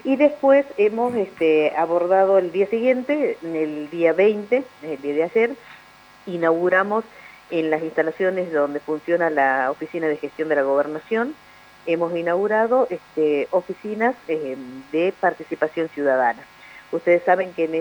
Y después hemos abordado el día siguiente, el día 20, el día de ayer, inauguramos en las instalaciones donde funciona la Oficina de Gestión de la Gobernación, hemos inaugurado oficinas de participación ciudadana. Ustedes saben que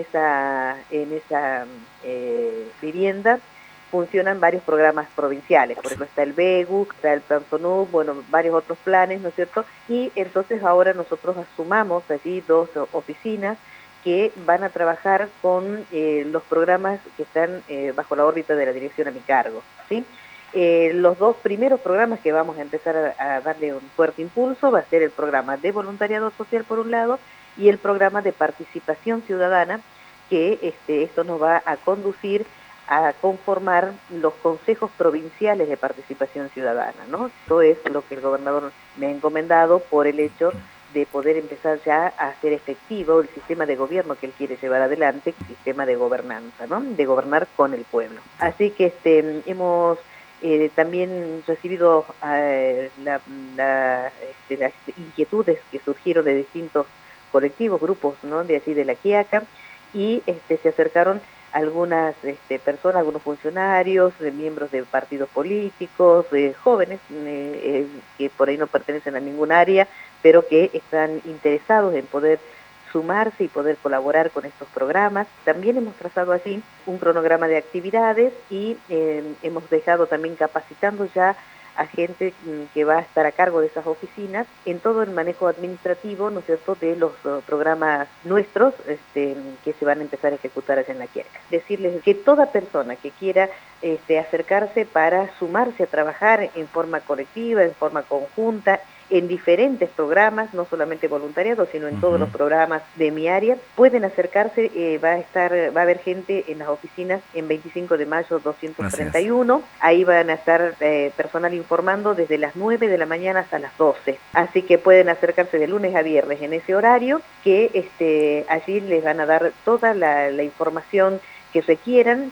en esa vivienda funcionan varios programas provinciales, por ejemplo está el BEGU, está el Plan SONUC, bueno, varios otros planes, ¿no es cierto? Y entonces ahora nosotros sumamos allí dos oficinas que van a trabajar con los programas que están bajo la órbita de la dirección a mi cargo, ¿sí? Los dos primeros programas que vamos a empezar a darle un fuerte impulso va a ser el programa de voluntariado social por un lado y el programa de participación ciudadana, que esto nos va a conducir a conformar los consejos provinciales de participación ciudadana, ¿no? Esto es lo que el gobernador me ha encomendado por el hecho de poder empezar ya a hacer efectivo el sistema de gobierno que él quiere llevar adelante, el sistema de gobernanza, ¿no? De gobernar con el pueblo. Así que hemos también recibido las inquietudes que surgieron de distintos colectivos, grupos, ¿no? De así de la Quiaca, y se acercaron algunas personas, algunos funcionarios, miembros de partidos políticos, jóvenes que por ahí no pertenecen a ningún área, pero que están interesados en poder sumarse y poder colaborar con estos programas. También hemos trazado así un cronograma de actividades y hemos dejado también capacitando ya a gente que va a estar a cargo de esas oficinas en todo el manejo administrativo, ¿no es cierto?, de los programas nuestros que se van a empezar a ejecutar allá en la Quiaca. Decirles que toda persona que quiera acercarse para sumarse a trabajar en forma colectiva, en forma conjunta, en diferentes programas, no solamente voluntariado, sino en todos los programas de mi área, pueden acercarse, va a haber gente en las oficinas en 25 de mayo 231, ahí van a estar personal informando desde las 9 de la mañana hasta las 12, así que pueden acercarse de lunes a viernes en ese horario, que allí les van a dar toda la información que requieran